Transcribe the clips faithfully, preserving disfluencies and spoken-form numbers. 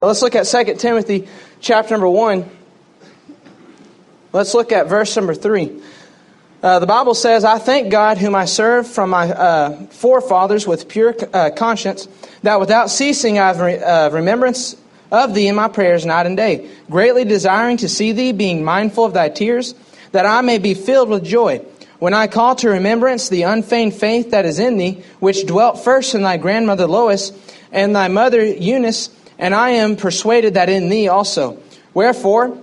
Let's look at Second Timothy chapter number one. Let's look at verse number three. Uh, the Bible says, I thank God whom I serve from my uh, forefathers with pure uh, conscience, that without ceasing I have re- uh, remembrance of thee in my prayers night and day, greatly desiring to see thee, being mindful of thy tears, that I may be filled with joy. When I call to remembrance the unfeigned faith that is in thee, which dwelt first in thy grandmother Lois and thy mother Eunice, and I am persuaded that in thee also. Wherefore,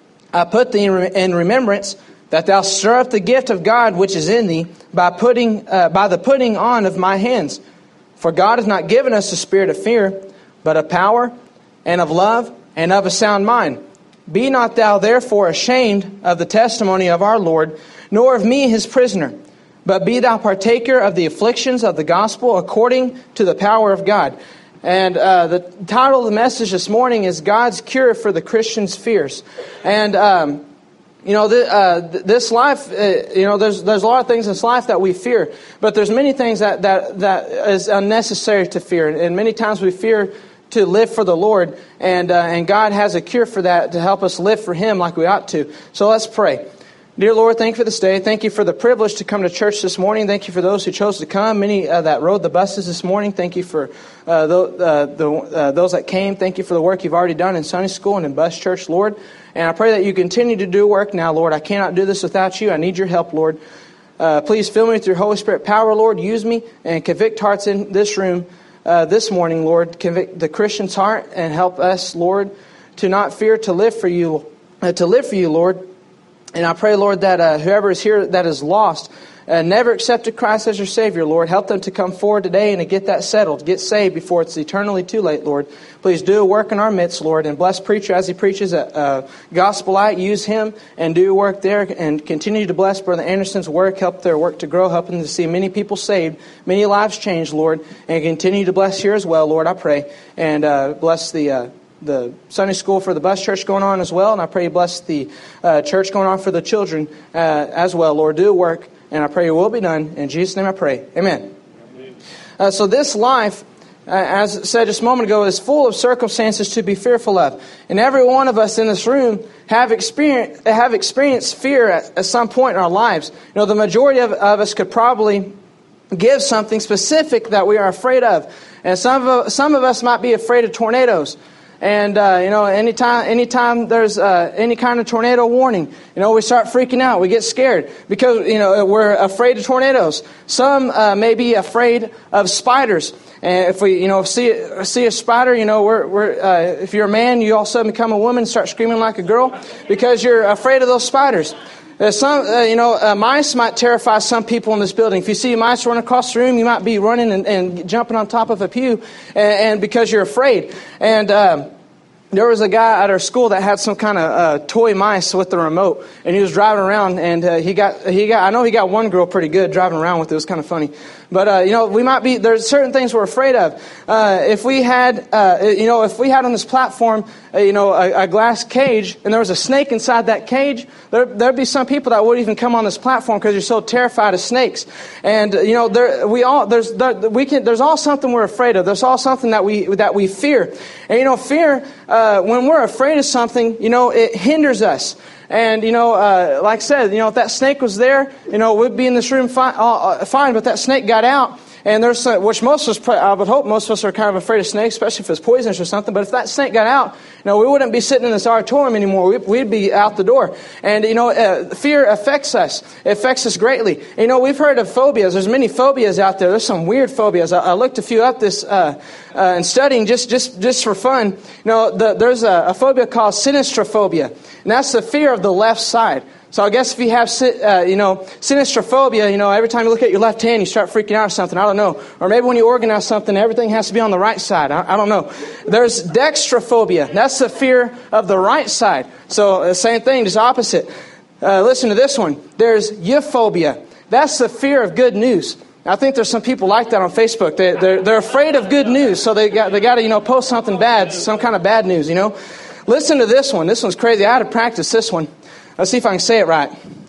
I put thee in remembrance that thou stir up the gift of God which is in thee by putting uh, by the putting on of my hands. For God hath not given us a spirit of fear, but of power and of love and of a sound mind. Be not thou therefore ashamed of the testimony of our Lord, nor of me his prisoner, but be thou partaker of the afflictions of the gospel according to the power of God. And uh, the title of the message this morning is God's Cure for the Christian's Fears. And, um, you know, th- uh, th- this life, uh, you know, there's there's a lot of things in this life that we fear. But there's many things that, that, that is unnecessary to fear. And many times we fear to live for the Lord. And, uh, and God has a cure for that to help us live for Him like we ought to. So let's pray. Dear Lord, thank you for this day. Thank you for the privilege to come to church this morning. Thank you for those who chose to come, many uh, that rode the buses this morning. Thank you for uh, the, uh, the, uh, those that came. Thank you for the work you've already done in Sunday school and in bus church, Lord. And I pray that you continue to do work now, Lord. I cannot do this without you. I need your help, Lord. Uh, please fill me with your Holy Spirit power, Lord. Use me and convict hearts in this room uh, this morning, Lord. Convict the Christian's heart and help us, Lord, to not fear to live for you, uh, to live for you, Lord. And I pray, Lord, that uh, whoever is here that is lost, uh, never accepted Christ as your Savior, Lord, help them to come forward today and to get that settled, get saved before it's eternally too late, Lord. Please do a work in our midst, Lord, and bless preacher as he preaches a, a gospel light. Use him and do work there, and continue to bless Brother Anderson's work, help their work to grow, help them to see many people saved, many lives changed, Lord, and continue to bless here as well, Lord, I pray, and uh, bless the... Uh, the Sunday school for the bus church going on as well. And I pray you bless the uh, church going on for the children uh, as well. Lord, do work. And I pray your will be done. In Jesus' name I pray. Amen. Amen. Uh, so this life, uh, as said just a moment ago, is full of circumstances to be fearful of. And every one of us in this room have experienced, have experienced fear at, at some point in our lives. You know, the majority of, of us could probably give something specific that we are afraid of. And some of, some of us might be afraid of tornadoes. And, uh, you know, anytime anytime there's uh, any kind of tornado warning, you know, we start freaking out. We get scared because, you know, we're afraid of tornadoes. Some uh, may be afraid of spiders. And if we, you know, see see a spider, you know, we're we're uh, if you're a man, you all of a sudden become a woman, start screaming like a girl because you're afraid of those spiders. Uh, some, uh, you know, uh, mice might terrify some people in this building. If you see mice run across the room, you might be running and, and jumping on top of a pew, and, and because you're afraid. And um, there was a guy at our school that had some kind of uh, toy mice with the remote, and he was driving around, and uh, he got he got. I know he got one girl pretty good driving around with it. It was kind of funny. But, uh, you know, we might be, there's certain things we're afraid of. Uh, if we had, uh, you know, if we had on this platform, uh, you know, a, a glass cage and there was a snake inside that cage, there, there'd be some people that wouldn't even come on this platform because you're so terrified of snakes. And, uh, you know, there, we all, there's, there, we can, there's all something we're afraid of. There's all something that we, that we fear. And, you know, fear, uh, when we're afraid of something, you know, it hinders us. And, you know, uh, like I said, you know, if that snake was there, you know, we'd be in this room fine, uh, fine but that snake got out. And there's, uh, which most of us, I would hope most of us are kind of afraid of snakes, especially if it's poisonous or something. But if that snake got out, you know, we wouldn't be sitting in this auditorium anymore. We'd, we'd be out the door. And, you know, uh, fear affects us. It affects us greatly. And, you know, we've heard of phobias. There's many phobias out there. There's some weird phobias. I, I looked a few up this, uh, uh, and studying just, just, just for fun. You know, the, there's a, a phobia called sinistrophobia. And that's the fear of the left side. So I guess if you have, uh, you know, sinistrophobia, you know, every time you look at your left hand, you start freaking out or something. I don't know. Or maybe when you organize something, everything has to be on the right side. I, I don't know. There's dextrophobia. That's the fear of the right side. So the same thing, just opposite. Uh, listen to this one. There's euphobia. That's the fear of good news. I think there's some people like that on Facebook. They, they're, they're afraid of good news, so they got, they got to, you know, post something bad, some kind of bad news, you know. Listen to this one. This one's crazy. I had to practice this one. Let's see if I can say it right.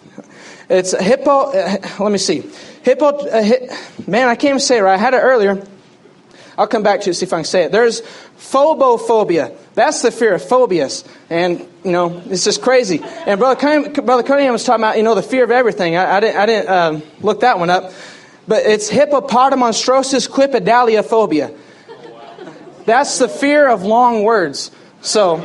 It's hippo. Uh, let me see. Hippo. Uh, hi, man, I can't even say it right. I had it earlier. I'll come back to it, see if I can say it. There's phobophobia. That's the fear of phobias. And, you know, it's just crazy. And Brother Cunningham, Brother Cunningham was talking about, you know, the fear of everything. I, I didn't, I didn't um, look that one up. But it's hippopotamonstrosis quipedaliophobia. That's the fear of long words. So,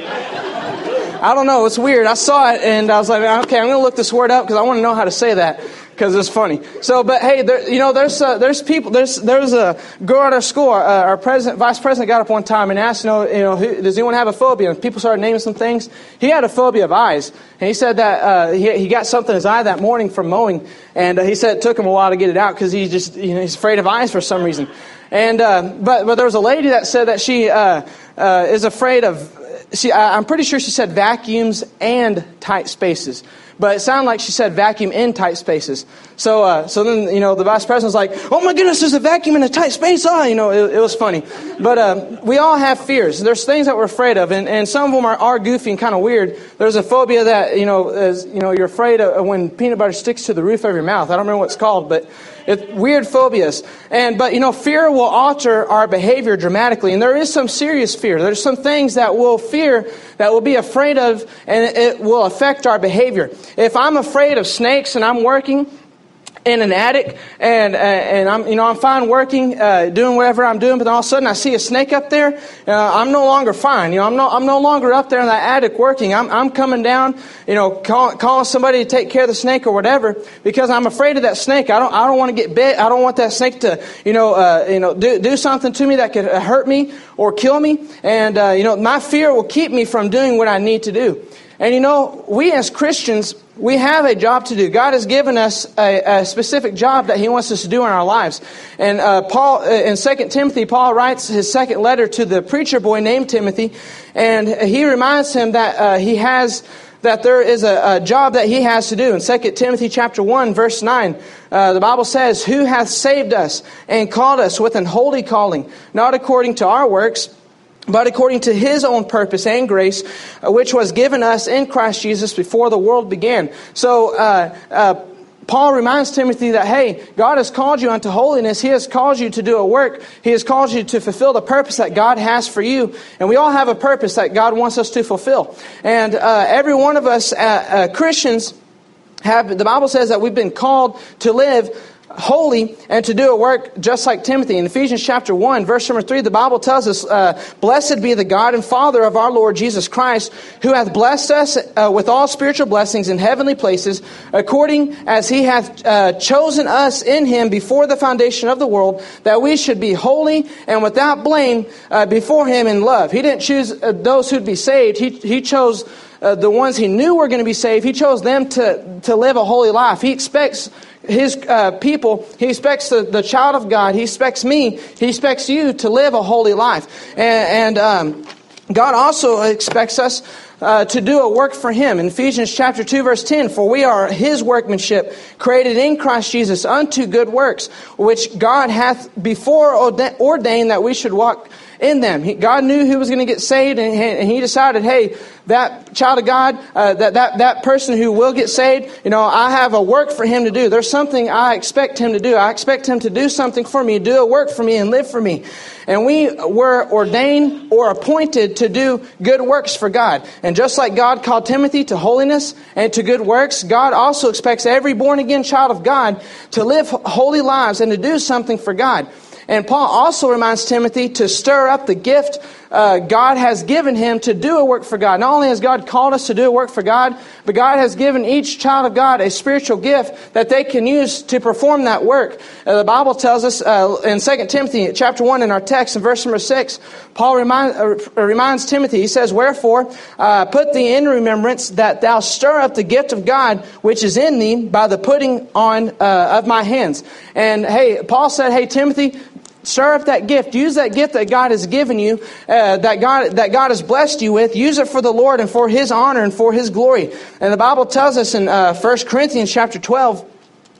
I don't know. It's weird. I saw it and I was like, okay, I'm going to look this word up because I want to know how to say that. Because it's funny. So, but hey, there, you know, there's uh, there's people. There's there's a girl at our school. Uh, our president, vice president, got up one time and asked, you know, you know, who, does anyone have a phobia? And people started naming some things. He had a phobia of eyes, and he said that uh, he he got something in his eye that morning from mowing, and uh, he said it took him a while to get it out because he just you know he's afraid of eyes for some reason. And uh, but but there was a lady that said that she uh, uh, is afraid of. She I'm pretty sure she said vacuums and tight spaces. But it sounded like she said vacuum in tight spaces. So uh, so then, you know, the vice president was like, oh my goodness, there's a vacuum in a tight space. Oh, you know, it, it was funny. But uh, we all have fears. There's things that we're afraid of. And, and some of them are, are goofy and kind of weird. There's a phobia that, you know, is, you know, you're afraid of when peanut butter sticks to the roof of your mouth. I don't remember what it's called, but it's weird phobias. And but, you know, fear will alter our behavior dramatically. And there is some serious fear. There's some things that we'll fear, that we'll be afraid of, and it will affect our behavior. If I'm afraid of snakes and I'm working in an attic and uh, and I'm you know I'm fine working uh, doing whatever I'm doing, but then all of a sudden I see a snake up there, uh, I'm no longer fine. You know I'm no I'm no longer up there in that attic working. I'm I'm coming down, you know, call, calling somebody to take care of the snake or whatever because I'm afraid of that snake. I don't I don't want to get bit. I don't want that snake to you know uh, you know do do something to me that could hurt me or kill me. And uh, you know my fear will keep me from doing what I need to do. And you know, we as Christians, we have a job to do. God has given us a, a specific job that He wants us to do in our lives. And uh, Paul, in Second Timothy, Paul writes his second letter to the preacher boy named Timothy, and he reminds him that uh, he has that there is a, a job that he has to do. In Second Timothy chapter one, verse nine, uh, the Bible says, "Who hath saved us and called us with an holy calling, not according to our works, but according to His own purpose and grace, uh, which was given us in Christ Jesus before the world began." So, uh, uh, Paul reminds Timothy that, hey, God has called you unto holiness. He has called you to do a work. He has called you to fulfill the purpose that God has for you. And we all have a purpose that God wants us to fulfill. And uh, every one of us uh, uh, Christians have, the Bible says that we've been called to live holy and to do a work just like Timothy. In Ephesians chapter one, verse number three, the Bible tells us, uh, "Blessed be the God and Father of our Lord Jesus Christ, who hath blessed us uh, with all spiritual blessings in heavenly places, according as He hath uh, chosen us in Him before the foundation of the world, that we should be holy and without blame uh, before Him in love." He didn't choose uh, those who'd be saved. He, he chose uh, the ones He knew were going to be saved. He chose them to, to live a holy life. He expects His uh, people, He expects the, the child of God, He expects me, He expects you to live a holy life. And, and um, God also expects us uh, to do a work for Him. In Ephesians chapter two, verse ten, "For we are His workmanship, created in Christ Jesus unto good works, which God hath before ordained that we should walk in them." He, God knew who was going to get saved, and, and He decided, hey, that child of God, uh, that, that, that person who will get saved, you know, I have a work for him to do. There's something I expect him to do. I expect him to do something for me, do a work for me, and live for me. And we were ordained or appointed to do good works for God. And just like God called Timothy to holiness and to good works, God also expects every born-again child of God to live holy lives and to do something for God. And Paul also reminds Timothy to stir up the gift uh, God has given him to do a work for God. Not only has God called us to do a work for God, but God has given each child of God a spiritual gift that they can use to perform that work. Uh, the Bible tells us uh, in Second Timothy chapter one in our text in verse number six, Paul remind, uh, reminds Timothy, he says, "Wherefore, uh, put thee in remembrance that thou stir up the gift of God which is in thee by the putting on uh, of my hands." And hey, Paul said, hey, Timothy, stir up that gift. Use that gift that God has given you, uh, that God that God has blessed you with. Use it for the Lord and for His honor and for His glory. And the Bible tells us in uh, First Corinthians chapter twelve,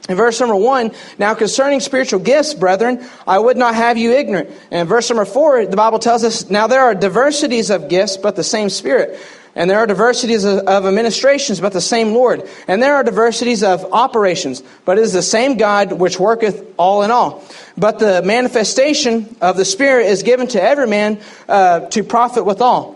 In verse number one, now concerning spiritual gifts, brethren, I would not have you ignorant. And in verse number four, the Bible tells us, now there are diversities of gifts, but the same Spirit. And there are diversities of, of administrations, but the same Lord. And there are diversities of operations, but it is the same God which worketh all in all. But the manifestation of the Spirit is given to every man uh, to profit withal.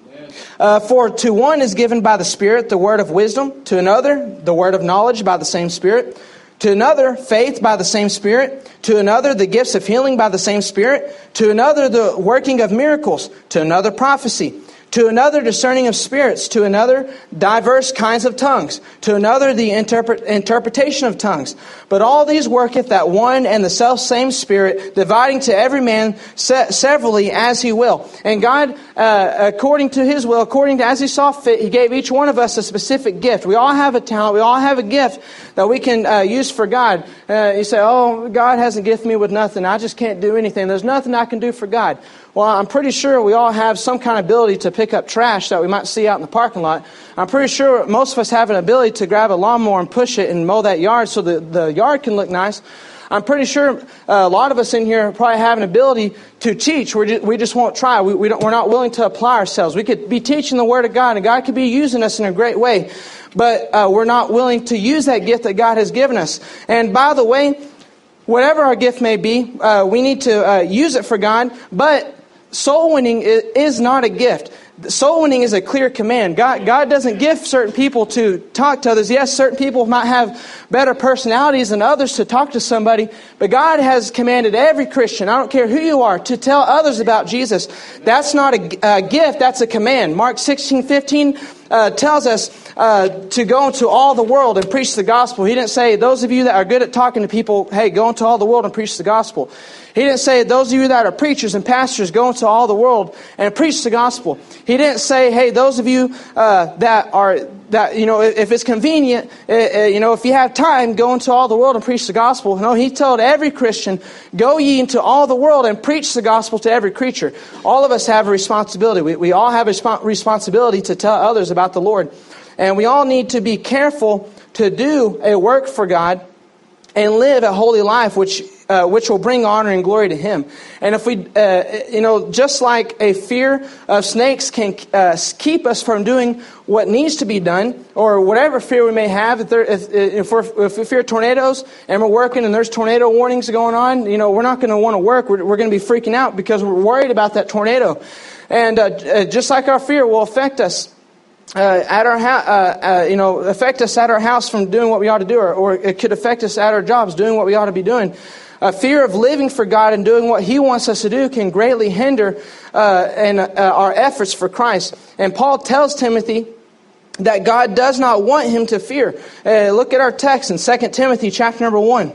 Uh, for to one is given by the Spirit the word of wisdom, to another the word of knowledge by the same Spirit, to another faith by the same Spirit, to another the gifts of healing by the same Spirit, to another the working of miracles, to another prophecy, to another discerning of spirits, to another diverse kinds of tongues, to another the interpret, interpretation of tongues. But all these worketh that one and the self same Spirit, dividing to every man se- severally as he will. And God, uh, according to his will, according to as he saw fit, he gave each one of us a specific gift. We all have a talent, we all have a gift that we can uh, use for God. Uh, you say, oh, God hasn't gifted me with nothing. I just can't do anything. There's nothing I can do for God. Well, I'm pretty sure we all have some kind of ability to pick up trash that we might see out in the parking lot. I'm pretty sure most of us have an ability to grab a lawnmower and push it and mow that yard so the, the yard can look nice. I'm pretty sure uh, a lot of us in here probably have an ability to teach. We're just, we just won't try. We, we don't, we're not willing to apply ourselves. We could be teaching the Word of God, and God could be using us in a great way. But uh, we're not willing to use that gift that God has given us. And by the way, whatever our gift may be, uh, we need to uh, use it for God. But soul winning is not a gift. Soul winning is a clear command. God, God doesn't give certain people to talk to others. Yes, certain people might have better personalities than others to talk to somebody, but God has commanded every Christian, I don't care who you are, to tell others about Jesus. That's not a, a gift, that's a command. Mark sixteen fifteen uh, tells us uh, to go into all the world and preach the gospel. He didn't say, those of you that are good at talking to people, hey, go into all the world and preach the gospel. He didn't say, those of you that are preachers and pastors, go into all the world and preach the gospel. He didn't say, hey, those of you uh, that are, that you know, if it's convenient, uh, uh, you know, if you have time, go into all the world and preach the gospel. No, he told every Christian, go ye into all the world and preach the gospel to every creature. All of us have a responsibility. We, we all have a resp- responsibility to tell others about the Lord. And we all need to be careful to do a work for God and live a holy life, which uh, which will bring honor and glory to Him. And if we, uh, you know, just like a fear of snakes can uh, keep us from doing what needs to be done, or whatever fear we may have, if, there, if, if, we're, if we fear tornadoes and we're working and there's tornado warnings going on, you know, we're not going to want to work. We're, we're going to be freaking out because we're worried about that tornado. And uh, just like our fear will affect us. Uh, at our house, uh, uh, you know, affect us at our house from doing what we ought to do, or, or it could affect us at our jobs doing what we ought to be doing. A fear of living for God and doing what He wants us to do can greatly hinder uh, and, uh, our efforts for Christ. And Paul tells Timothy that God does not want him to fear. Uh, look at our text in Second Timothy chapter number one.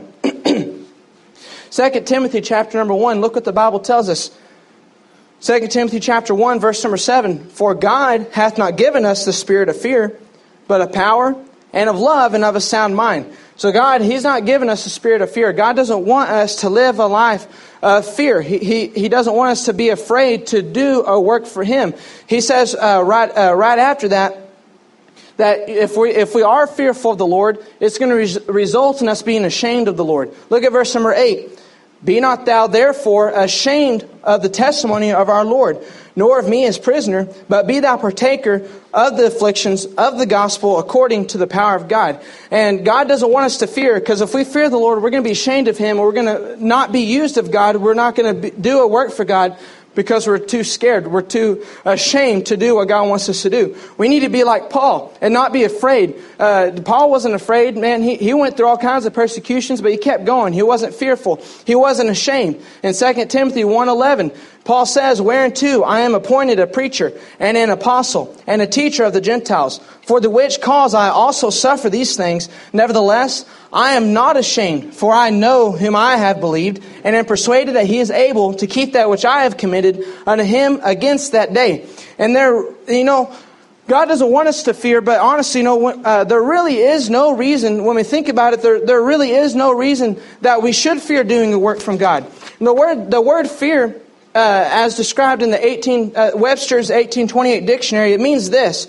Second Timothy chapter number one. Look what the Bible tells us. Second Timothy chapter one, verse number seven. For God hath not given us the spirit of fear, but of power and of love and of a sound mind. So God, He's not given us the spirit of fear. God doesn't want us to live a life of fear. He He, he doesn't want us to be afraid to do a work for Him. He says uh, right uh, right after that, that if we if we are fearful of the Lord, it's going to res- result in us being ashamed of the Lord. Look at verse number eight. Be not thou therefore ashamed of the testimony of our Lord, nor of me as prisoner, but be thou partaker of the afflictions of the gospel according to the power of God. And God doesn't want us to fear, because if we fear the Lord, we're going to be ashamed of Him, or we're going to not be used of God. We're not going to do a work for God because we're too scared. We're too ashamed to do what God wants us to do. We need to be like Paul and not be afraid. Uh, Paul wasn't afraid. Man, he, he went through all kinds of persecutions, but he kept going. He wasn't fearful. He wasn't ashamed. In Second Timothy one eleven, Paul says, whereunto I am appointed a preacher and an apostle and a teacher of the Gentiles, for the which cause I also suffer these things. Nevertheless, I am not ashamed, for I know whom I have believed, and am persuaded that He is able to keep that which I have committed unto Him against that day. And there, you know, God doesn't want us to fear, but honestly, you know, uh, there really is no reason, when we think about it, there, there really is no reason that we should fear doing the work from God. And the word, the word fear, uh, as described in the eighteen uh, Webster's eighteen twenty-eight dictionary, it means this.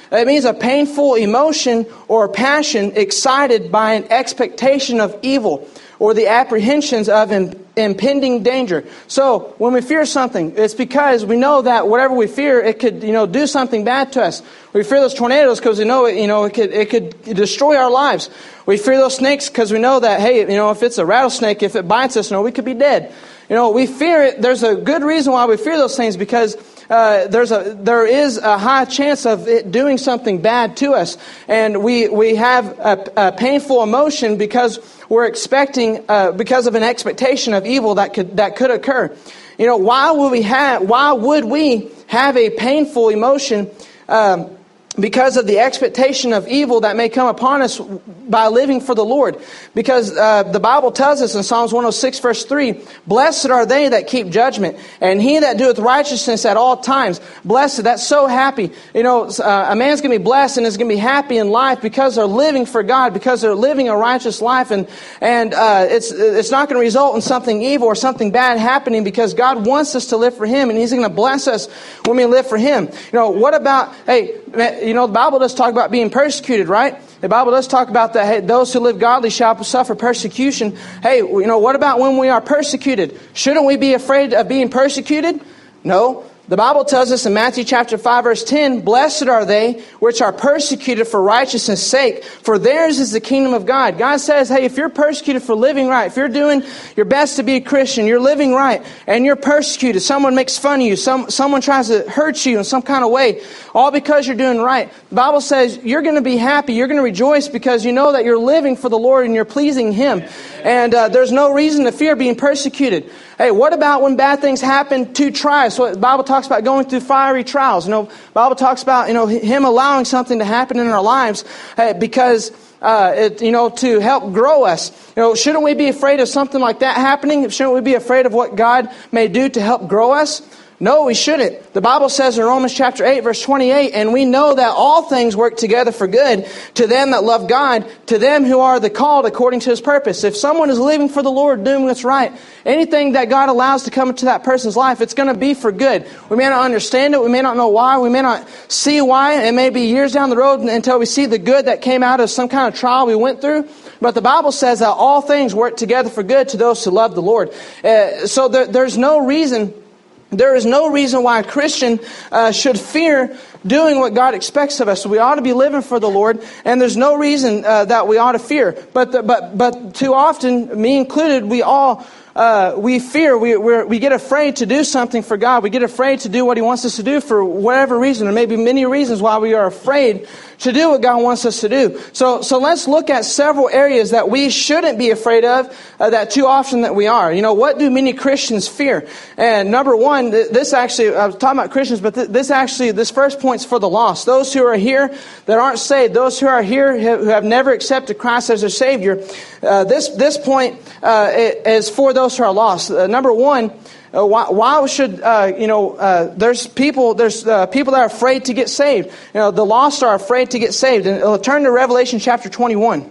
It means a painful emotion or passion excited by an expectation of evil or the apprehensions of im- impending danger. So when we fear something, it's because we know that whatever we fear, it could, you know, do something bad to us. We fear those tornadoes because we know it, you know, it could, it could destroy our lives. We fear those snakes because we know that, hey, you know, if it's a rattlesnake, if it bites us, you know, we could be dead. You know, we fear it. There's a good reason why we fear those things, because uh, there's a there is a high chance of it doing something bad to us, and we we have a, a painful emotion because we're expecting uh, because of an expectation of evil that could that could occur. You know, why would we have why would we have a painful emotion? Um, Because of the expectation of evil that may come upon us by living for the Lord. Because uh, the Bible tells us in Psalms one oh six verse three, blessed are they that keep judgment, and he that doeth righteousness at all times. Blessed, that's so happy. You know, uh, a man's going to be blessed and is going to be happy in life because they're living for God, because they're living a righteous life. And and uh, it's it's not going to result in something evil or something bad happening, because God wants us to live for Him, and He's going to bless us when we live for Him. You know, what about, hey, you know, the Bible does talk about being persecuted, right? The Bible does talk about that, hey, those who live godly shall suffer persecution. Hey, you know, what about when we are persecuted? Shouldn't we be afraid of being persecuted? No. The Bible tells us in Matthew chapter five verse ten, blessed are they which are persecuted for righteousness' sake, for theirs is the kingdom of God. God says, hey, if you're persecuted for living right, if you're doing your best to be a Christian, you're living right, and you're persecuted, someone makes fun of you, some someone tries to hurt you in some kind of way, all because you're doing right. The Bible says you're going to be happy, you're going to rejoice, because you know that you're living for the Lord and you're pleasing Him. And uh, there's no reason to fear being persecuted. Hey, what about when bad things happen to try us? So the Bible talks about going through fiery trials. You know, the Bible talks about, you know, Him allowing something to happen in our lives hey, because, uh, it, you know, to help grow us. You know, shouldn't we be afraid of something like that happening? Shouldn't we be afraid of what God may do to help grow us? No, we shouldn't. The Bible says in Romans chapter eight, verse twenty-eight, and we know that all things work together for good to them that love God, to them who are the called according to His purpose. If someone is living for the Lord, doing what's right, anything that God allows to come into that person's life, it's going to be for good. We may not understand it. We may not know why. We may not see why. It may be years down the road until we see the good that came out of some kind of trial we went through. But the Bible says that all things work together for good to those who love the Lord. Uh, so there, there's no reason... There is no reason why a Christian uh, should fear doing what God expects of us. We ought to be living for the Lord, and there's no reason uh, that we ought to fear. But the, but but too often, me included, we all uh, we fear. We we're, we get afraid to do something for God. We get afraid to do what He wants us to do for whatever reason. There may be many reasons why we are afraid to do what God wants us to do. So so let's look at several areas that we shouldn't be afraid of, uh, that too often that we are. You know, what do many Christians fear? And number one, this actually, I was talking about Christians, but this actually, this first point's for the lost. Those who are here that aren't saved, those who are here who have never accepted Christ as their Savior, uh, this this point uh, is for those who are lost. Uh, number one, Uh, why, why should, uh, you know, uh, there's people, there's uh, people that are afraid to get saved. You know, the lost are afraid to get saved. And uh, turn to Revelation chapter twenty-one.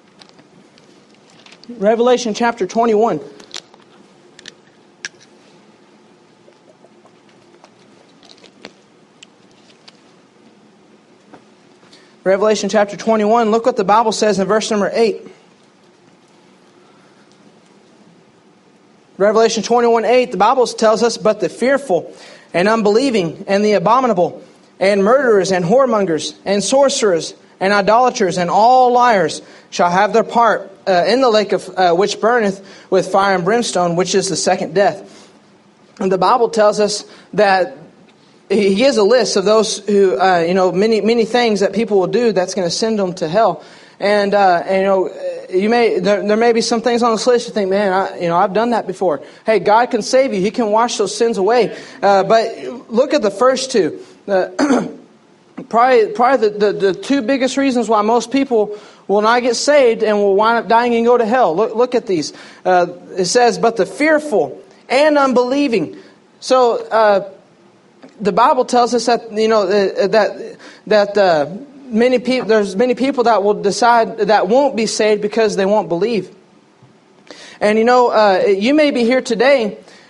Revelation chapter twenty-one. Revelation chapter twenty-one, look what the Bible says in verse number eight. Revelation twenty-one eight, the Bible tells us, but the fearful and unbelieving and the abominable and murderers and whoremongers and sorcerers and idolaters and all liars shall have their part uh, in the lake of uh, which burneth with fire and brimstone, which is the second death. And the Bible tells us that He gives a list of those who, uh, you know, many many things that people will do that's going to send them to hell. And, uh, and you know, you may there, there may be some things on this list you think, man, I, you know, I've done that before. Hey, God can save you; He can wash those sins away. Uh, but look at the first two. Uh, probably, probably the, the the two biggest reasons why most people will not get saved and will wind up dying and go to hell. Look, look at these. Uh, it says, "But the fearful and unbelieving." So uh, the Bible tells us that you know uh, that that. Uh, Many people, there's many people that will decide that won't be saved because they won't believe. And you know, uh, you may be here today,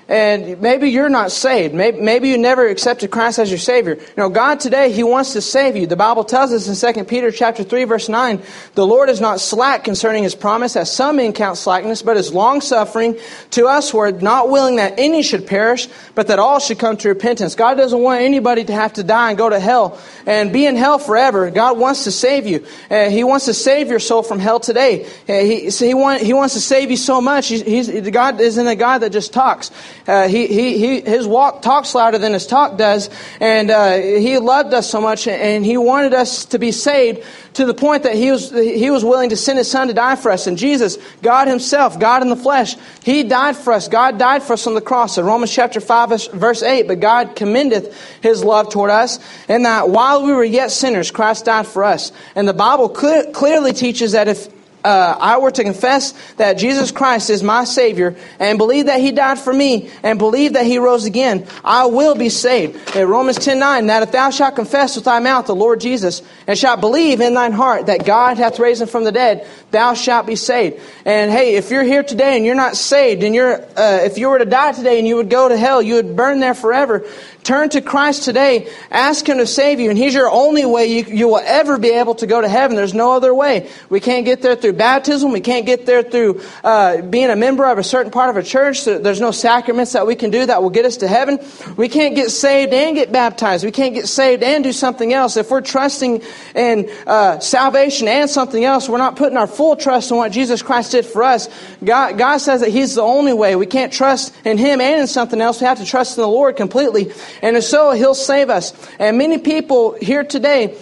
and maybe you're not saved. Maybe, maybe you never accepted Christ as your Savior. You know, God today, He wants to save you. The Bible tells us in Second Peter chapter three, verse nine, the Lord is not slack concerning His promise, as some men count slackness, but is long-suffering to usward, not willing that any should perish, but that all should come to repentance. God doesn't want anybody to have to die and go to hell and be in hell forever. God wants to save you. Uh, he wants to save your soul from hell today. Uh, he, so he, want, he wants to save you so much. He's, he's, God isn't a God that just talks. Uh, he, he, he, his walk talks louder than his talk does. And uh, He loved us so much, and He wanted us to be saved to the point that He was He was willing to send His Son to die for us. And Jesus, God Himself, God in the flesh, He died for us. God died for us on the cross. In Romans chapter five, verse eight, but God commendeth His love toward us, in that while we were yet sinners, Christ died for us. And the Bible clear, clearly teaches that if Uh, I were to confess that Jesus Christ is my Savior and believe that He died for me and believe that He rose again, I will be saved. In Romans ten nine, that if thou shalt confess with thy mouth the Lord Jesus and shalt believe in thine heart that God hath raised Him from the dead, thou shalt be saved. And hey, if you're here today and you're not saved, and you're uh, if you were to die today and you would go to hell, you would burn there forever. Turn to Christ today. Ask Him to save you. And He's your only way you, you will ever be able to go to heaven. There's no other way. We can't get there through baptism. We can't get there through uh, being a member of a certain part of a church. There's no sacraments that we can do that will get us to heaven. We can't get saved and get baptized. We can't get saved and do something else. If we're trusting in uh, salvation and something else, we're not putting our full trust in what Jesus Christ did for us. God, God says that He's the only way. We can't trust in Him and in something else. We have to trust in the Lord completely. And if so, He'll save us. And many people here today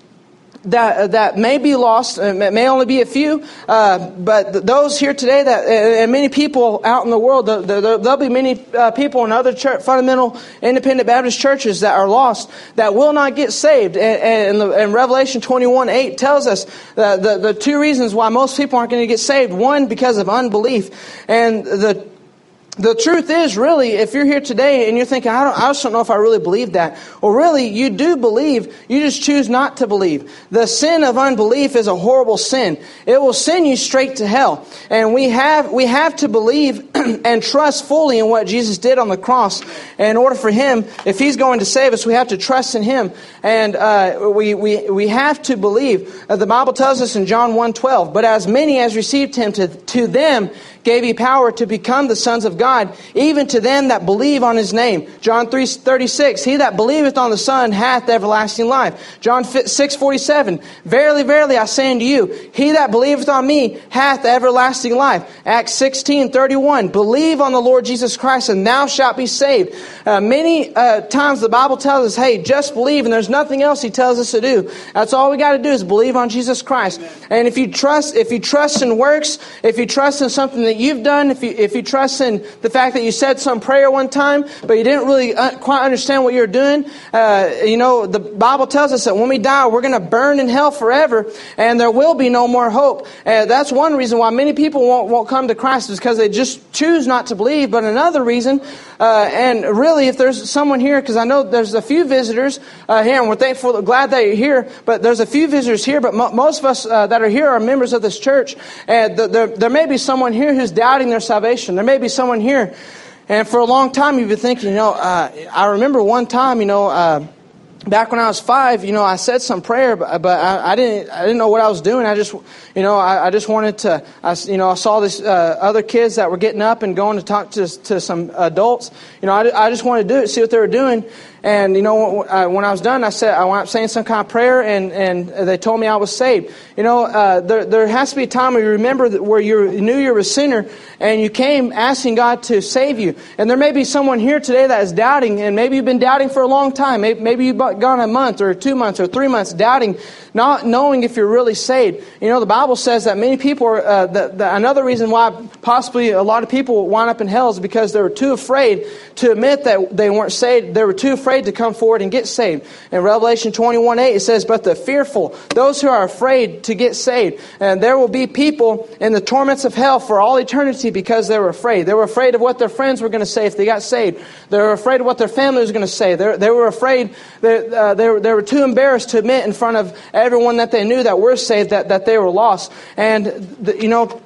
that that may be lost, it may only be a few, uh, but those here today, that and many people out in the world, there'll be many uh, people in other church, fundamental independent Baptist churches that are lost, that will not get saved. And, and, the, and Revelation twenty-one eight tells us that the, the two reasons why most people aren't going to get saved. One, because of unbelief. And the The truth is, really, if you're here today and you're thinking, I, don't, I just don't know if I really believe that. Well, really, you do believe. You just choose not to believe. The sin of unbelief is a horrible sin. It will send you straight to hell. And we have we have to believe and trust fully in what Jesus did on the cross. And in order for Him, if He's going to save us, we have to trust in Him. And uh, we, we, we have to believe. Uh, the Bible tells us in John one twelve, but as many as received Him, to, to them gave He power to become the sons of God, even to them that believe on His name. John three thirty-six, he that believeth on the Son hath everlasting life. John six forty-seven, verily, verily, I say unto you, he that believeth on me hath everlasting life. Acts sixteen thirty-one, believe on the Lord Jesus Christ and thou shalt be saved. Uh, many uh, times the Bible tells us, hey, just believe, and there's nothing else He tells us to do. That's all we got to do is believe on Jesus Christ. And if you trust, if you trust in works, if you trust in something that you've done, if you if you trust in the fact that you said some prayer one time, but you didn't really uh, quite understand what you're doing, uh, you know, the Bible tells us that when we die, we're going to burn in hell forever, and there will be no more hope. Uh, that's one reason why many people won't, won't come to Christ, is because they just choose not to believe. But another reason, uh, and really, if there's someone here, because I know there's a few visitors uh, here, and we're thankful, glad that you're here, but there's a few visitors here, but mo- most of us uh, that are here are members of this church, and the, the, there may be someone here who's doubting their salvation. There may be someone here, and for a long time you've been thinking, you know, uh, I remember one time, you know, uh, back when I was five, you know, I said some prayer, but, but I, I didn't, I didn't know what I was doing. I just, you know, I, I just wanted to, I, you know, I saw these uh, other kids that were getting up and going to talk to to some adults. You know, I, I just wanted to do it, see what they were doing. And, you know, when I was done, I said, I wound up saying some kind of prayer, and, and they told me I was saved. You know, uh, there there has to be a time where you remember that where you knew you were a sinner, and you came asking God to save you. And there may be someone here today that is doubting, and maybe you've been doubting for a long time. Maybe, maybe you've gone a month or two months or three months doubting, not knowing if you're really saved. You know, the Bible says that many people are, uh, the, the, another reason why possibly a lot of people wind up in hell is because they were too afraid to admit that they weren't saved. They were too afraid to come forward and get saved. In Revelation twenty-one eight, it says, but the fearful, those who are afraid to get saved. And there will be people in the torments of hell for all eternity because they were afraid. They were afraid of what their friends were going to say if they got saved. They were afraid of what their family was going to say. They, they were afraid, that, uh, they, were, they were too embarrassed to admit in front of everyone that they knew that were saved that, that they were lost. And, the, you know,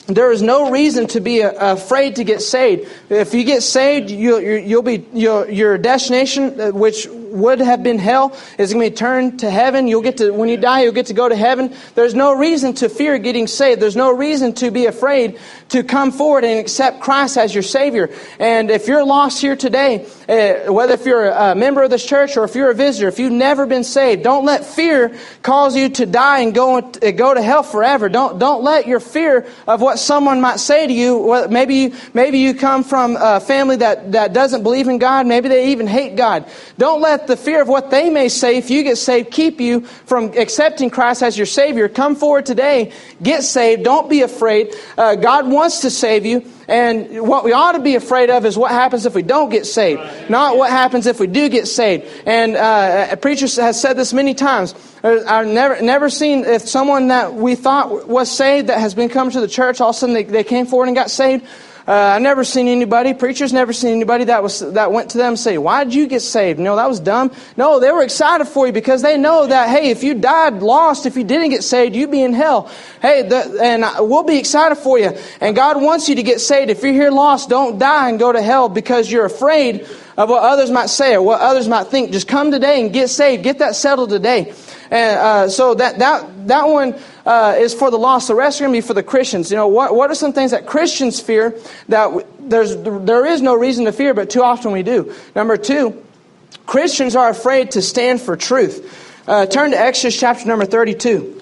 there is no reason to be afraid to get saved. If you get saved, you'll, you'll be you'll, your destination, which would have been hell, is going to be turned to heaven. You'll get to when you die, you'll get to go to heaven. There's no reason to fear getting saved. There's no reason to be afraid to come forward and accept Christ as your Savior. And if you're lost here today, uh, whether if you're a member of this church or if you're a visitor, if you've never been saved, don't let fear cause you to die and go go to hell forever. Don't don't let your fear of what someone might say to you. Well, maybe maybe you come from a family that, that doesn't believe in God. Maybe they even hate God. Don't let the fear of what they may say if you get saved keep you from accepting Christ as your Savior. Come forward today. Get saved. Don't be afraid. Uh, God wants to save you. And what we ought to be afraid of is what happens if we don't get saved, not what happens if we do get saved. And uh, a preacher has said this many times. I've never never seen if someone that we thought was saved that has been coming to the church, all of a sudden they, they came forward and got saved. Uh, I've never seen anybody, preachers never seen anybody that was that went to them and say, why did you get saved? No, that was dumb. No, they were excited for you because they know that, hey, if you died lost, if you didn't get saved, you'd be in hell. Hey, the, and we'll be excited for you. And God wants you to get saved. If you're here lost, don't die and go to hell because you're afraid of what others might say or what others might think. Just come today and get saved. Get that settled today. And uh, so that that that one uh, is for the lost. The rest are going to be for the Christians. You know, what what are some things that Christians fear that there's there is no reason to fear, but too often we do. Number two, Christians are afraid to stand for truth. Uh, turn to Exodus chapter number thirty-two.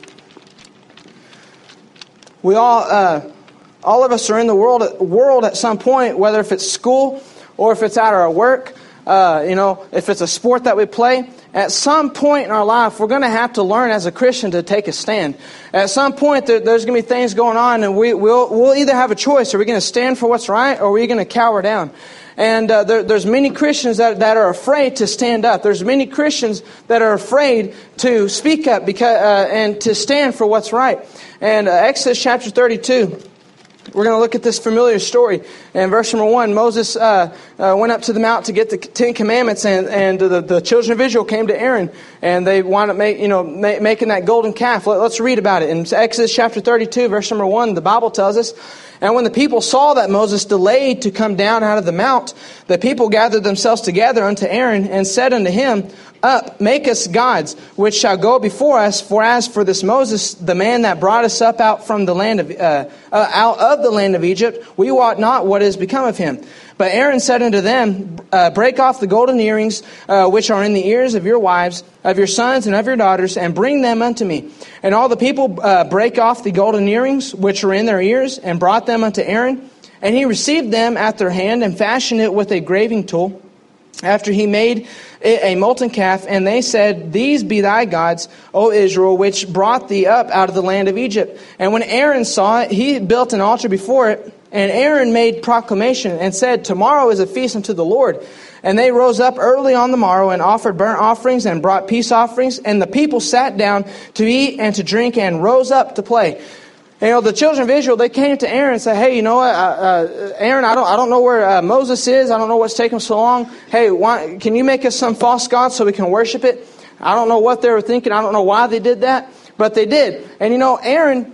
We all uh, all of us are in the world world at some point, whether if it's school or if it's at our work. Uh, you know, if it's a sport that we play. At some point in our life, we're going to have to learn as a Christian to take a stand. At some point, there, there's going to be things going on, and we, we'll, we'll either have a choice. Are we going to stand for what's right, or are we going to cower down? And uh, there, there's many Christians that, that are afraid to stand up. There's many Christians that are afraid to speak up because uh, and to stand for what's right. And uh, Exodus chapter thirty-two. We're going to look at this familiar story. In verse number one, Moses uh, uh, went up to the mount to get the Ten Commandments, and, and the, the children of Israel came to Aaron, and they wound up make, you know, ma- making that golden calf. Let, let's read about it. In Exodus chapter thirty-two, verse number one, the Bible tells us, and when the people saw that Moses delayed to come down out of the mount, the people gathered themselves together unto Aaron and said unto him, Up, make us gods, which shall go before us. For as for this Moses, the man that brought us up out from the land of uh, uh, out of the land of Egypt, we wot not what is become of him. But Aaron said unto them, uh, Break off the golden earrings uh, which are in the ears of your wives, of your sons, and of your daughters, and bring them unto me. And all the people uh, brake off the golden earrings which were in their ears, and brought them unto Aaron. And he received them at their hand, and fashioned it with a graving tool, after he made a molten calf. And they said, These be thy gods, O Israel, which brought thee up out of the land of Egypt. And when Aaron saw it, he built an altar before it. And Aaron made proclamation and said, Tomorrow is a feast unto the Lord. And they rose up early on the morrow and offered burnt offerings and brought peace offerings. And the people sat down to eat and to drink and rose up to play. You know, the children of Israel, they came to Aaron and said, Hey, you know what, uh, uh, Aaron, I don't I don't know where uh, Moses is. I don't know what's taking so long. Hey, why, can you make us some false gods so we can worship it? I don't know what they were thinking. I don't know why they did that, but they did. And, you know, Aaron,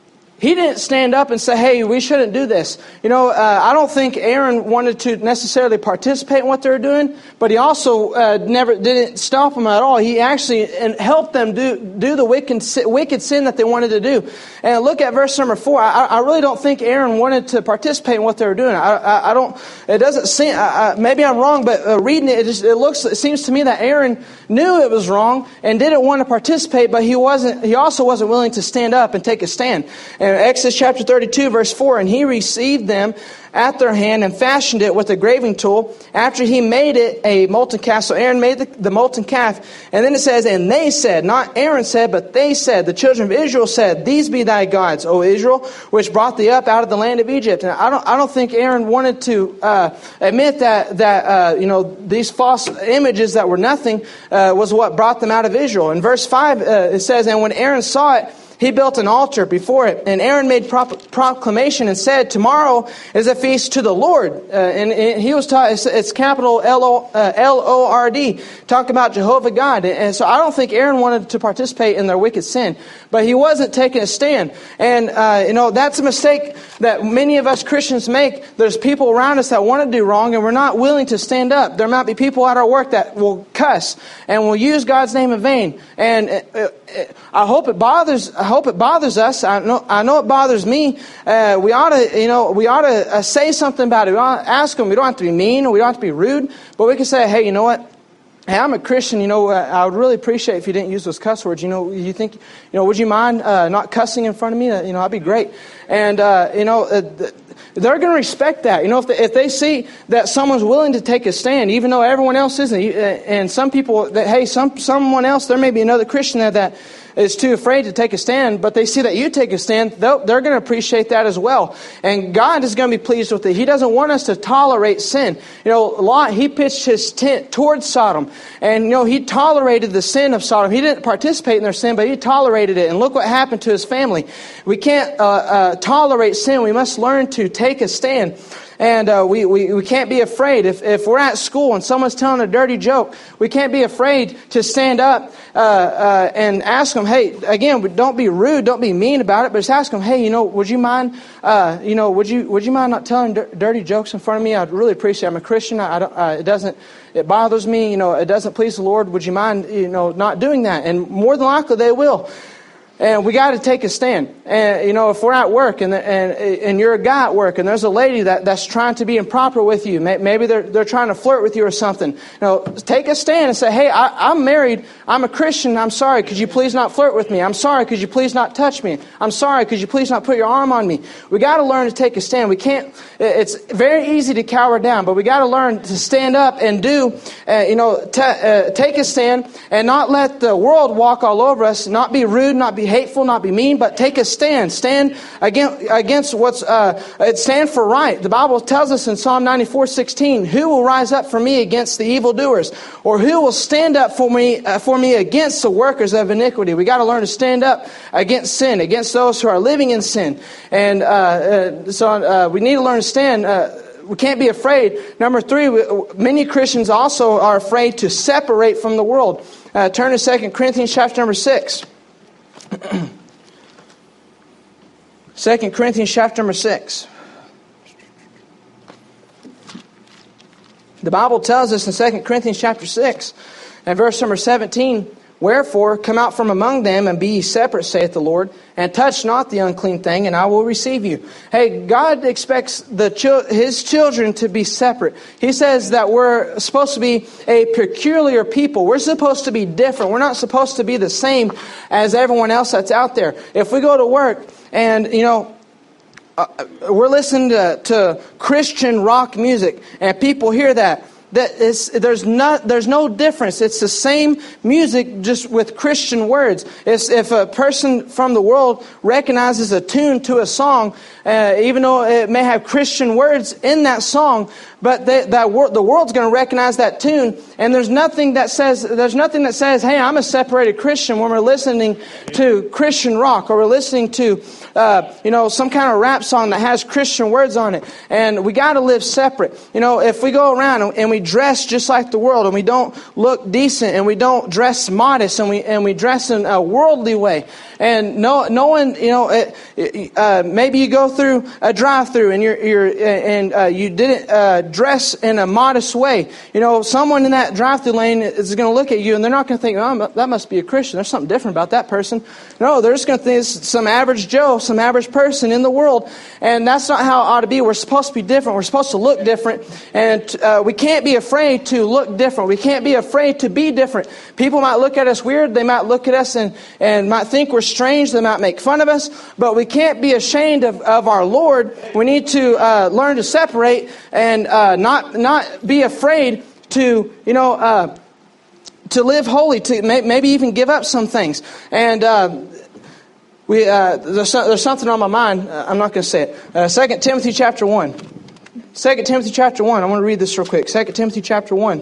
he didn't stand up and say, hey, we shouldn't do this. You know, uh, I don't think Aaron wanted to necessarily participate in what they were doing, but he also uh, never didn't stop them at all. He actually and helped them do do the wicked, wicked sin that they wanted to do. And look at verse number four. I, I really don't think Aaron wanted to participate in what they were doing. I, I, I don't. It doesn't seem. I, I, maybe I'm wrong, but uh, reading it, it, just, it looks. It seems to me that Aaron knew it was wrong and didn't want to participate, but he wasn't. He also wasn't willing to stand up and take a stand. And Exodus chapter thirty-two, verse four, and he received them at their hand and fashioned it with a graving tool after he made it a molten calf. So Aaron made the, the molten calf. And then it says, and they said, not Aaron said, but they said, the children of Israel said, These be thy gods, O Israel, which brought thee up out of the land of Egypt. And I don't, I don't think Aaron wanted to uh, admit that, that uh, you know, these false images that were nothing uh, was what brought them out of Israel. In verse five, uh, it says, and when Aaron saw it, he built an altar before it. And Aaron made pro- proclamation and said, tomorrow is a feast to the Lord. Uh, and, and he was taught, it's, it's capital L O R D, talking about Jehovah God. And so I don't think Aaron wanted to participate in their wicked sin, but he wasn't taking a stand. And, uh, you know, that's a mistake that many of us Christians make. There's people around us that want to do wrong, and we're not willing to stand up. There might be people at our work that will cuss and will use God's name in vain. And uh, I hope it bothers. I hope it bothers us. I know. I know it bothers me. Uh, we ought to, you know, we ought to uh, say something about it. We ought to ask them. We don't have to be mean, or we don't have to be rude, but we can say, "Hey, you know what? Hey, I'm a Christian. You know, uh, I would really appreciate if you didn't use those cuss words. You know, you think, you know, would you mind uh, not cussing in front of me? Uh, you know, that'd be great." And uh, you know. Uh, th- They're going to respect that. You know, if they, if they see that someone's willing to take a stand, even though everyone else isn't, and some people that, hey, some someone else, there may be another Christian there that is too afraid to take a stand, but they see that you take a stand, they're going to appreciate that as well. And God is going to be pleased with it. He doesn't want us to tolerate sin. You know, Lot, he pitched his tent towards Sodom, and, you know, he tolerated the sin of Sodom. He didn't participate in their sin, but he tolerated it. And look what happened to his family. We can't uh, uh, tolerate sin. We must learn to take a stand. And uh, we, we, we can't be afraid. If, if we're at school and someone's telling a dirty joke, we can't be afraid to stand up uh, uh, and ask them, hey, again, don't be rude, don't be mean about it, but just ask them, hey, you know, would you mind, uh, you know, would you would you mind not telling d- dirty jokes in front of me? I'd really appreciate it. I'm a Christian. I, I don't, uh, it doesn't, it bothers me. You know, it doesn't please the Lord. Would you mind, you know, not doing that? And more than likely they will. And we got to take a stand. And, you know, if we're at work and and and you're a guy at work and there's a lady that, that's trying to be improper with you, maybe they're they're trying to flirt with you or something, you know, take a stand and say, hey, I, I'm married, I'm a Christian, I'm sorry, could you please not flirt with me? I'm sorry, could you please not touch me? I'm sorry, could you please not put your arm on me? We got to learn to take a stand. We can't, it's very easy to cower down, but we got to learn to stand up and do, uh, you know, t- uh, take a stand and not let the world walk all over us, not be rude, not be hateful, not be mean, but take a stand. Stand against, against what's, uh, stand for right. The Bible tells us in Psalm ninety-four sixteen, who will rise up for me against the evildoers? Or who will stand up for me, uh, for me against the workers of iniquity? We got to learn to stand up against sin, against those who are living in sin. And, uh, uh so, uh, we need to learn to stand, uh, we can't be afraid. Number three, we, many Christians also are afraid to separate from the world. Uh, turn to Second Corinthians chapter number six. Second Corinthians chapter number six. The Bible tells us in Second Corinthians chapter six and verse number seventeen, wherefore come out from among them and be ye separate, saith the Lord, and touch not the unclean thing, and I will receive you. Hey, God expects the chil- His children to be separate. He says that we're supposed to be a peculiar people. We're supposed to be different. We're not supposed to be the same as everyone else that's out there. If we go to work and, you know, uh, we're listening to, to Christian rock music, and people hear that, That is, there's not, there's no difference. It's the same music, just with Christian words. It's, if a person from the world recognizes a tune to a song, uh, even though it may have Christian words in that song, but they, that wor- the world's going to recognize that tune, and there's nothing that says, there's nothing that says, hey, I'm a separated Christian when we're listening to Christian rock, or we're listening to, uh, you know, some kind of rap song that has Christian words on it. And we got to live separate. You know, if we go around and, and we dress just like the world, and we don't look decent, and we don't dress modest, and we and we dress in a worldly way, and no no one, you know, uh, maybe you go through a drive-through and you're you're and uh, you didn't uh, dress in a modest way. You know, someone in that drive-through lane is going to look at you, and they're not going to think, oh, that must be a Christian. There's something different about that person. No, they're just going to think it's some average Joe, some average person in the world, and that's not how it ought to be. We're supposed to be different. We're supposed to look different, and uh, we can't be afraid to look different. We can't be afraid to be different. People might look at us weird. They might look at us and, and might think we're strange. They might make fun of us. But we can't be ashamed of, of our Lord. We need to uh, learn to separate and uh, not not be afraid to, you know, uh, to live holy, to may, maybe even give up some things. And uh, we uh, there's, there's something on my mind. Uh, I'm not going to say it. Uh, Second Timothy chapter one. Second Timothy chapter one. I want to read this real quick. Second Timothy chapter one.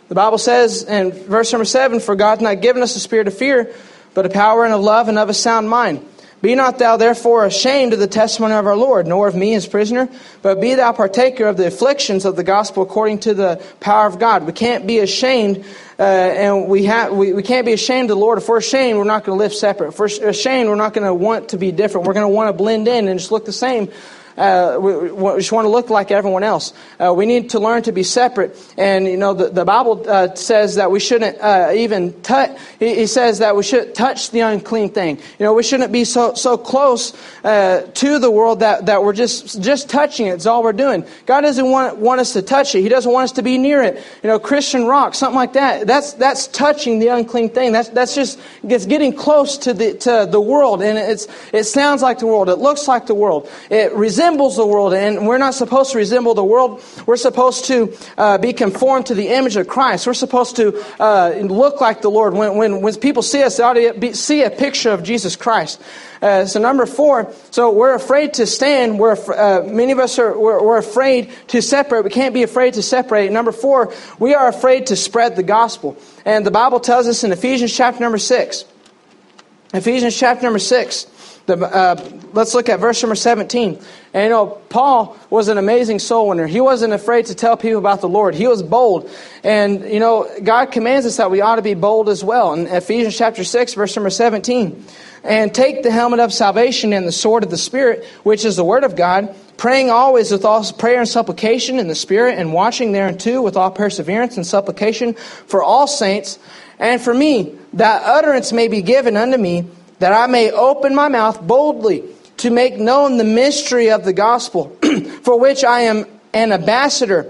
The Bible says in verse number seven, "For God hath not given us a spirit of fear, but of power and of love and of a sound mind. Be not thou therefore ashamed of the testimony of our Lord, nor of me his prisoner, but be thou partaker of the afflictions of the gospel according to the power of God." We can't be ashamed, uh, and we, have, we, we can't be ashamed of the Lord. If we're ashamed, we're not going to live separate. If we're ashamed, we're not going to want to be different. We're going to want to blend in and just look the same. Uh, we, we just want to look like everyone else. Uh, we need to learn to be separate. And, you know, the, the Bible uh, says that we shouldn't uh, even touch, he, he says that we shouldn't touch the unclean thing. You know, we shouldn't be so so close uh, to the world that, that we're just just touching it. It's all we're doing. God doesn't want, want us to touch it. He doesn't want us to be near it. You know, Christian rock, something like that. That's that's touching the unclean thing. That's that's just it's getting close to the to the world. And it's it sounds like the world. It looks like the world. It resembles the world, and we're not supposed to resemble the world. We're supposed to uh, be conformed to the image of Christ. We're supposed to uh, look like the Lord. When when when people see us, they ought to be, see a picture of Jesus Christ. Uh, so number four, so we're afraid to stand. We're uh, many of us are we're, we're afraid to separate. We can't be afraid to separate. Number four, we are afraid to spread the gospel. And the Bible tells us in Ephesians chapter number six. Ephesians chapter number six. The, uh, let's look at verse number seventeen. And you know, Paul was an amazing soul winner. He wasn't afraid to tell people about the Lord. He was bold. And you know, God commands us that we ought to be bold as well. In Ephesians chapter six, verse number seventeen. "And take the helmet of salvation and the sword of the Spirit, which is the word of God, praying always with all prayer and supplication in the Spirit, and watching thereunto with all perseverance and supplication for all saints, and for me, that utterance may be given unto me, that I may open my mouth boldly to make known the mystery of the gospel, for which I am an ambassador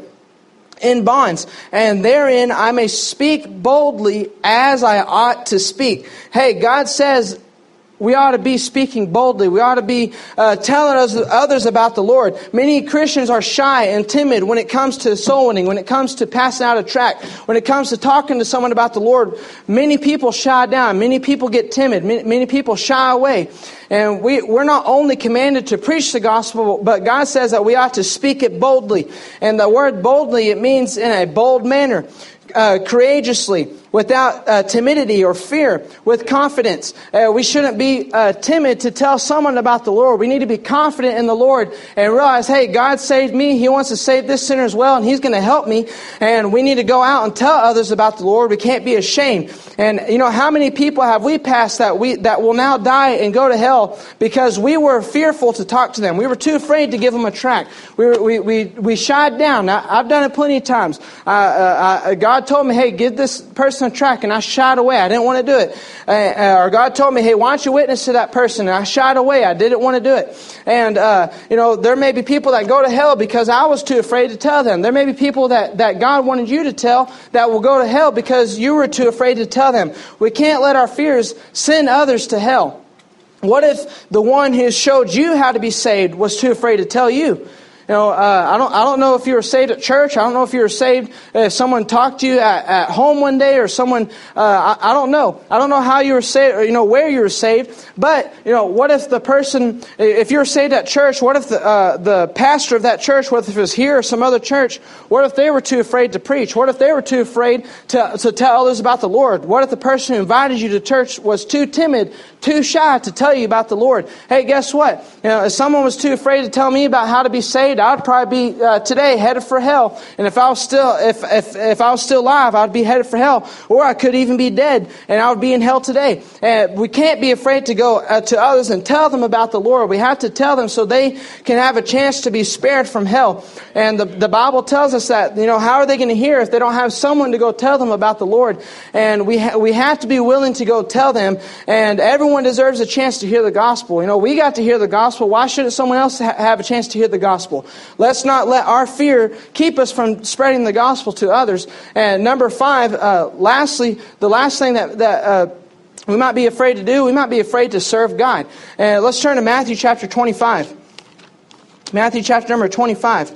in bonds, and therein I may speak boldly as I ought to speak." Hey, God says we ought to be speaking boldly. We ought to be uh, telling us, others about the Lord. Many Christians are shy and timid when it comes to soul winning, when it comes to passing out a tract, when it comes to talking to someone about the Lord. Many people shy down. Many people get timid. Many, many people shy away. And we, we're not only commanded to preach the gospel, but God says that we ought to speak it boldly. And the word boldly, it means in a bold manner, uh, courageously, without uh, timidity or fear, with confidence. Uh, we shouldn't be uh, timid to tell someone about the Lord. We need to be confident in the Lord and realize, hey, God saved me. He wants to save this sinner as well, and He's going to help me. And we need to go out and tell others about the Lord. We can't be ashamed. And you know, how many people have we passed that we that will now die and go to hell because we were fearful to talk to them? We were too afraid to give them a tract. We were, we we we shied down. Now, I've done it plenty of times. Uh, uh, God told me, hey, give this person a tract, and I shied away. I didn't want to do it. Uh, or God told me, hey, why don't you witness to that person? And I shied away. I didn't want to do it. And, uh, you know, there may be people that go to hell because I was too afraid to tell them. There may be people that, that God wanted you to tell that will go to hell because you were too afraid to tell them. We can't let our fears send others to hell. What if the one who showed you how to be saved was too afraid to tell you? You know, uh, I don't. I don't know if you were saved at church. I don't know if you were saved if someone talked to you at, at home one day, or someone. Uh, I, I don't know. I don't know how you were saved, or you know where you were saved. But you know, what if the person, if you were saved at church, what if the uh, the pastor of that church, what if it was here or some other church, what if they were too afraid to preach? What if they were too afraid to to tell others about the Lord? What if the person who invited you to church was too timid, too shy to tell you about the Lord? Hey, guess what? You know, if someone was too afraid to tell me about how to be saved, I'd probably be uh, today headed for hell. And if I was still, if, if if I was still alive, I'd be headed for hell, or I could even be dead, and I would be in hell today. And we can't be afraid to go uh, to others and tell them about the Lord. We have to tell them so they can have a chance to be spared from hell. And the the Bible tells us that, you know, how are they going to hear if they don't have someone to go tell them about the Lord? And we ha- we have to be willing to go tell them. And everyone deserves a chance to hear the gospel. You know, we got to hear the gospel. Why shouldn't someone else ha- have a chance to hear the gospel? Let's not let our fear keep us from spreading the gospel to others. And number five, uh, lastly, the last thing that, that uh, we might be afraid to do, we might be afraid to serve God. And let's turn to Matthew chapter twenty-five. Matthew chapter number twenty-five.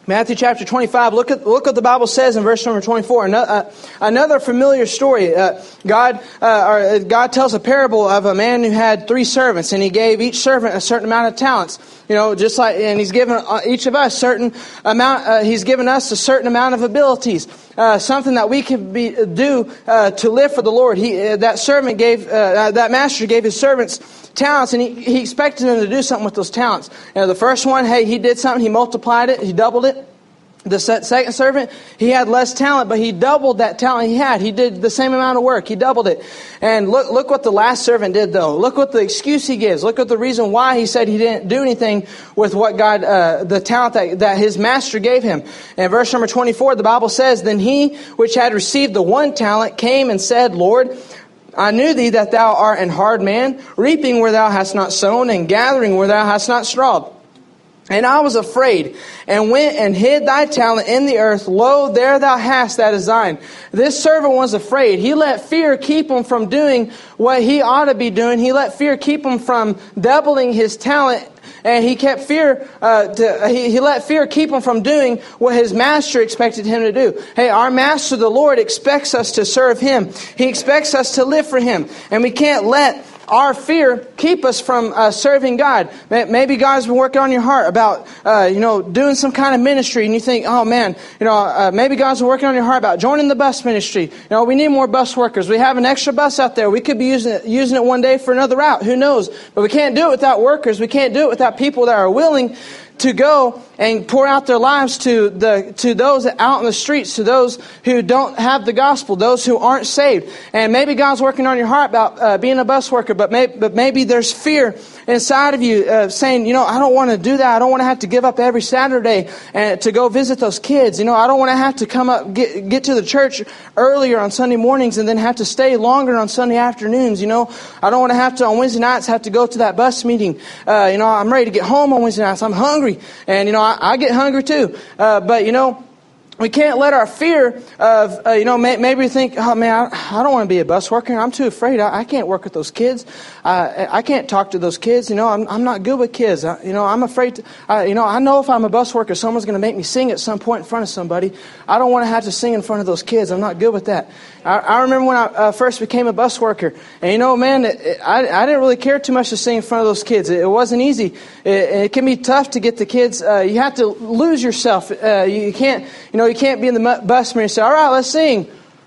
Matthew chapter twenty-five, look at look what the Bible says in verse number twenty-four. Another, uh, another familiar story. Uh, God uh, or God tells a parable of a man who had three servants, and he gave each servant a certain amount of talents. You know, just like, and he's given each of us certain amount. Uh, he's given us a certain amount of abilities, uh, something that we can be do uh, to live for the Lord. He uh, that servant gave uh, that master gave his servants talents, and he, he expected them to do something with those talents. You know, the first one, hey, he did something, he multiplied it, he doubled it. The second servant, he had less talent, but he doubled that talent he had. He did the same amount of work. He doubled it. And look look what the last servant did, though. Look what the excuse he gives. Look at the reason why he said he didn't do anything with what God, uh, the talent that, that his master gave him. In verse number twenty-four, the Bible says, "Then he which had received the one talent came and said, Lord, I knew thee that thou art an hard man, reaping where thou hast not sown, and gathering where thou hast not strawed. And I was afraid, and went and hid thy talent in the earth. Lo, there thou hast that is thine." This servant was afraid. He let fear keep him from doing what he ought to be doing. He let fear keep him from doubling his talent. And he kept fear, uh, to, he, he let fear keep him from doing what his master expected him to do. Hey, our master, the Lord, expects us to serve him. He expects us to live for him. And we can't let our fear keep us from uh, serving God. Maybe God's been working on your heart about, uh, you know, doing some kind of ministry, and you think, oh man, you know, uh, maybe God's been working on your heart about joining the bus ministry. You know, we need more bus workers. We have an extra bus out there. We could be using it, using it one day for another route. Who knows? But we can't do it without workers. We can't do it without people that are willing to go and pour out their lives to the to those out in the streets, to those who don't have the gospel, those who aren't saved. And maybe God's working on your heart about uh, being a bus worker, but maybe, but maybe there's fear inside of you uh, saying, you know, I don't want to do that. I don't want to have to give up every Saturday and to go visit those kids. You know, I don't want to have to come up, get get to the church earlier on Sunday mornings and then have to stay longer on Sunday afternoons. You know, I don't want to have to on Wednesday nights have to go to that bus meeting. Uh, you know, I'm ready to get home on Wednesday nights. I'm hungry, and you know, I, I get hungry too. Uh, but you know, we can't let our fear of, uh, you know, may, maybe we think, oh man, I, I don't want to be a bus worker. I'm too afraid. I, I can't work with those kids. Uh, I can't talk to those kids. You know, I'm, I'm not good with kids. I, you know, I'm afraid to, I, you know, I know if I'm a bus worker, someone's going to make me sing at some point in front of somebody. I don't want to have to sing in front of those kids. I'm not good with that. I, I remember when I uh, first became a bus worker, and you know, man, it, it, I, I didn't really care too much to sing in front of those kids. It, it wasn't easy. It, it can be tough to get the kids. Uh, you have to lose yourself. Uh, you, you can't, you know, you can't be in the bus and say, all right, let's sing.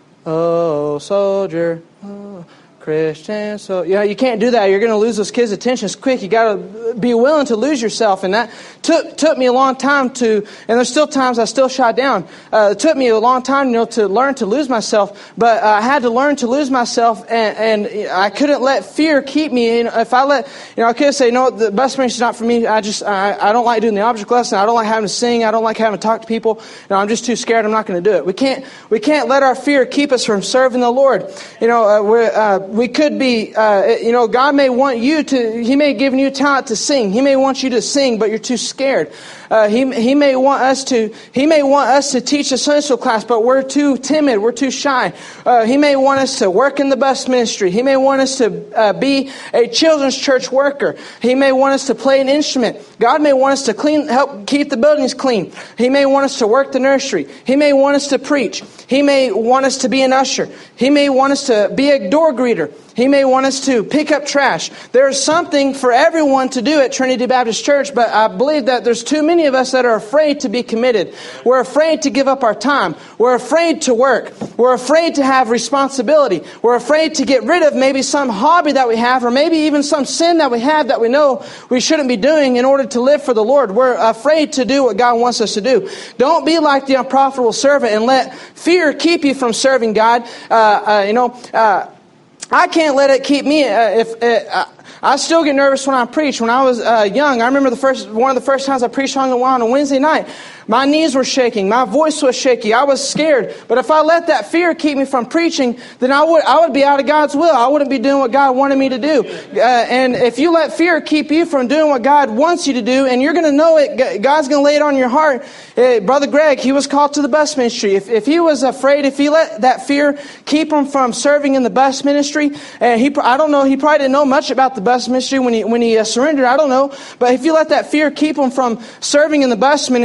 Oh, soldier, oh, Christian. So, yeah, you can't do that. You're going to lose those kids' attention quick. You got to be willing to lose yourself. And that took took me a long time to, and there's still times I still shot down. Uh, it took me a long time, you know, to learn to lose myself. But uh, I had to learn to lose myself, and, and I couldn't let fear keep me. You know, if I let, you know, I could say, no, the bus ministry is not for me. I just, I, I don't like doing the object lesson. I don't like having to sing. I don't like having to talk to people. You know, I'm just too scared. I'm not going to do it. We can't, we can't let our fear keep us from serving the Lord. You know, uh, we're, uh, we could be, uh, you know, God may want you to, He may have given you talent to sing. He may want you to sing, but you're too scared. Uh, he he may want us to he may want us to teach a Sunday school class, but we're too timid, we're too shy. Uh, he may want us to work in the bus ministry. He may want us to uh, be a children's church worker. He may want us to play an instrument. God may want us to clean, help keep the buildings clean. He may want us to work the nursery. He may want us to preach. He may want us to be an usher. He may want us to be a door greeter. He may want us to pick up trash. There's something for everyone to do at Trinity Baptist Church, but I believe that there's too many of us that are afraid to be committed. We're afraid to give up our time. We're afraid to work. We're afraid to have responsibility. We're afraid to get rid of maybe some hobby that we have, or maybe even some sin that we have that we know we shouldn't be doing in order to live for the Lord. We're afraid to do what God wants us to do. Don't be like the unprofitable servant and let fear keep you from serving God. Uh, uh, you know, uh, I can't let it keep me. Uh, if uh, I still get nervous when I preach. When I was uh, young, I remember the first one of the first times I preached on, on a Wednesday night. My knees were shaking. My voice was shaky. I was scared. But if I let that fear keep me from preaching, then I would I would be out of God's will. I wouldn't be doing what God wanted me to do. Uh, and if you let fear keep you from doing what God wants you to do, and you're going to know it, God's going to lay it on your heart. Uh, Brother Greg, he was called to the bus ministry. If, if he was afraid, if he let that fear keep him from serving in the bus ministry, and he I don't know, he probably didn't know much about the bus ministry when he when he uh, surrendered. I don't know. But if you let that fear keep him from serving in the bus ministry,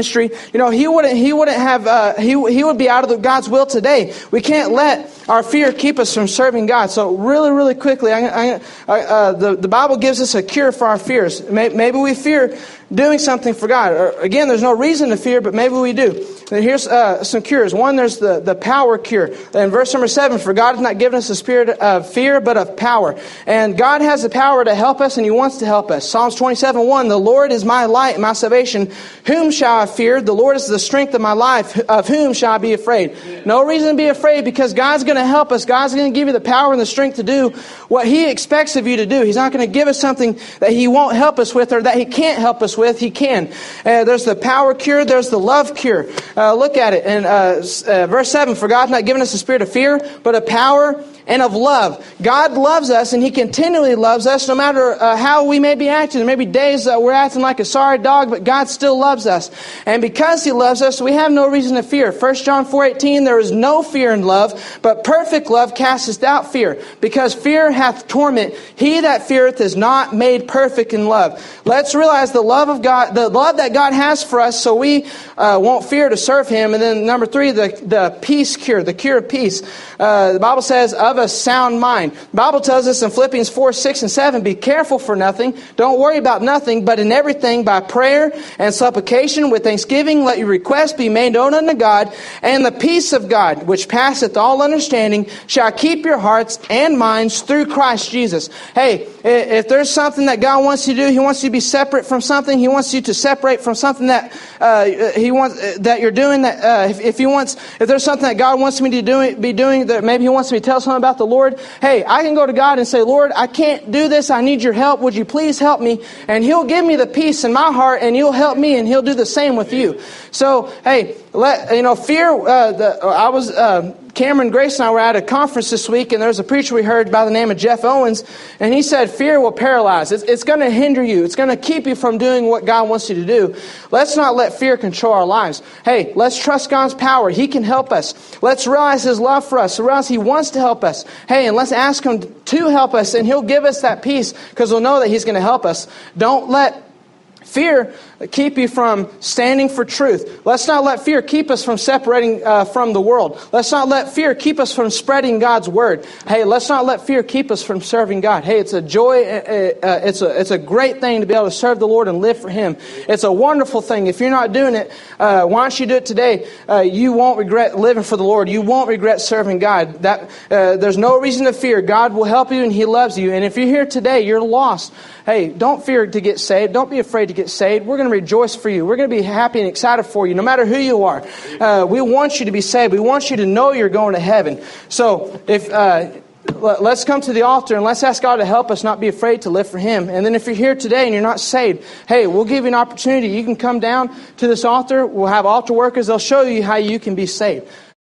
you know, he wouldn't, he wouldn't have, uh, he, he would be out of the, God's will today. We can't let our fear keep us from serving God. So really, really quickly, I, I, uh, the, the Bible gives us a cure for our fears. Maybe we fear doing something for God. Or, again, there's no reason to fear, but maybe we do. And here's uh, some cures. One, there's the, the power cure. In verse number seven, for God has not given us a spirit of fear, but of power. And God has the power to help us, and He wants to help us. Psalms twenty-seven one, the Lord is my light and my salvation. Whom shall I fear? The Lord is the strength of my life. Of whom shall I be afraid? No reason to be afraid, because God's going to help us. God's going to give you the power and the strength to do what He expects of you to do. He's not going to give us something that He won't help us with, or that He can't help us with. He can. Uh, there's the power cure. There's the love cure. Uh, look at it in uh, uh, verse seven. For God has not given us a spirit of fear, but of power and of love. God loves us, and He continually loves us, no matter uh, how we may be acting. There may be days that we're acting like a sorry dog, but God still loves us. And because He loves us, we have no reason to fear. First John four eighteen, there is no fear in love, but perfect love casteth out fear, because fear hath torment. He that feareth is not made perfect in love. Let's realize the love of God, the love that God has for us, so we uh, won't fear to serve Him. And then number three, the, the peace cure, the cure of peace. Uh, the Bible says, of a sound mind. The Bible tells us in Philippians four, six, and seven, be careful for nothing. Don't worry about nothing, but in everything by prayer and supplication with thanksgiving, let your requests be made known unto God, and the peace of God, which passeth all understanding, shall keep your hearts and minds through Christ Jesus. Hey, if there's something that God wants you to do, He wants you to be separate from something. He wants you to separate from something that uh, He wants that you're doing. That uh, if, if He wants, if there's something that God wants me to do, be doing, that maybe He wants me to tell someone about the Lord. Hey, I can go to God and say, Lord, I can't do this. I need your help. Would you please help me? And He'll give me the peace in my heart, and You'll help me, and He'll do the same with you. So, hey, let you know, fear. Uh, the, I was. Uh, Cameron Grace and I were at a conference this week, and there was a preacher we heard by the name of Jeff Owens, and he said fear will paralyze. It's, it's going to hinder you. It's going to keep you from doing what God wants you to do. Let's not let fear control our lives. Hey, let's trust God's power. He can help us. Let's realize His love for us. Realize He wants to help us. Hey, and let's ask Him to help us, and He'll give us that peace, because we'll know that He's going to help us. Don't let fear keep you from standing for truth. Let's not let fear keep us from separating uh, from the world. Let's not let fear keep us from spreading God's word. Hey, let's not let fear keep us from serving God. Hey, it's a joy. Uh, uh, it's a it's a great thing to be able to serve the Lord and live for Him. It's a wonderful thing. If you're not doing it, uh, why don't you do it today? Uh, you won't regret living for the Lord. You won't regret serving God. That uh, there's no reason to fear. God will help you, and He loves you. And if you're here today, you're lost. Hey, don't fear to get saved. Don't be afraid to get saved. We're going to rejoice for you. We're going to be happy and excited for you, no matter who you are. Uh, we want you to be saved. We want you to know you're going to heaven. So if uh, let's come to the altar and let's ask God to help us not be afraid to live for Him. And then if you're here today and you're not saved, hey, we'll give you an opportunity. You can come down to this altar. We'll have altar workers. They'll show you how you can be saved.